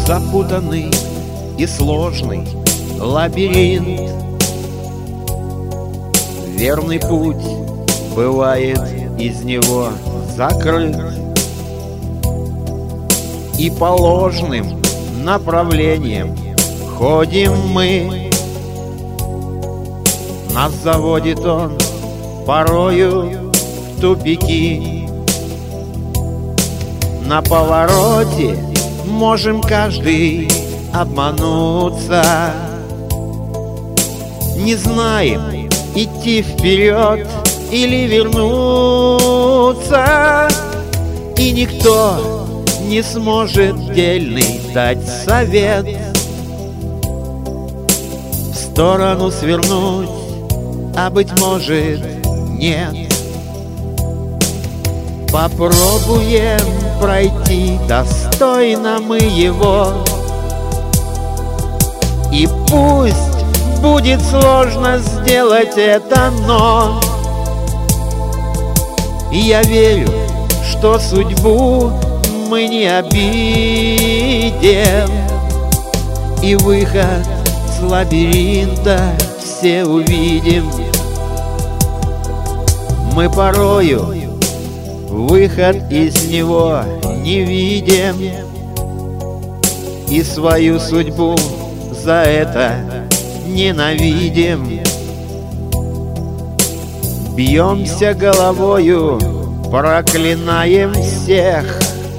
запутанный и сложный лабиринт. Верный путь бывает из него закрыт, и по ложным направлениям ходим мы. Нас заводит он порою в тупики. На повороте можем каждый обмануться. Не знаем, идти вперед или вернуться, и никто не сможет дельный дать совет. В сторону свернуть, а быть может нет. Попробуем пройти достойно мы его, и пусть будет сложно сделать это, но я верю, что судьбу мы не обидим, и выход с лабиринта все увидим. Мы порою выход из него не видим, и свою судьбу за это ненавидим. Бьемся головою, проклинаем всех.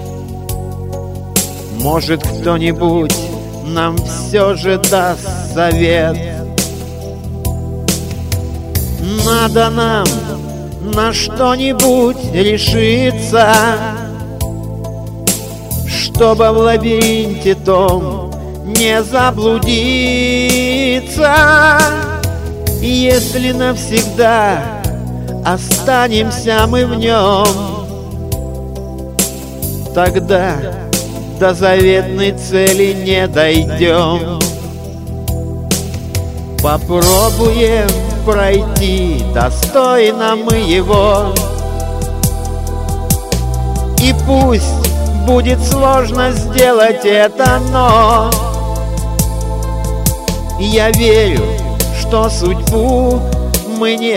Может, кто-нибудь нам все же даст совет. Надо нам на что-нибудь решиться, чтобы в лабиринте том не заблудиться. Если навсегда останемся мы в нем, тогда до заветной цели не дойдем. Попробуем пройти достойно мы его, и пусть будет сложно сделать это, но я верю, что судьбу мы не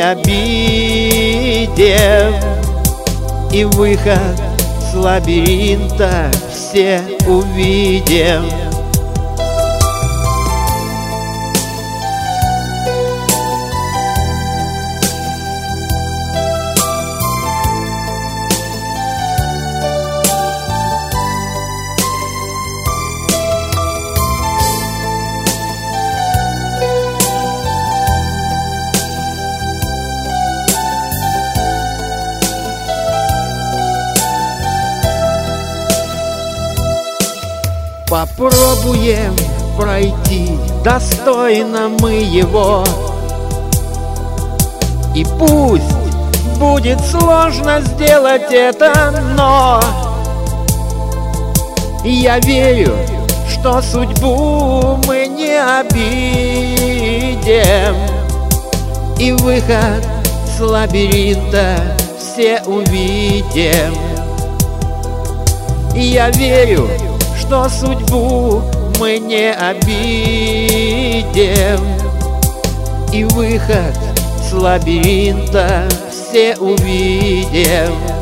обидим, и выход с лабиринта все увидим. Попробуем пройти достойно мы его, и пусть будет сложно сделать это, но я верю, что судьбу мы не обидим, и выход с лабиринта все увидим. Я верю, что судьбу мы не обидим, и выход с лабиринта все увидим.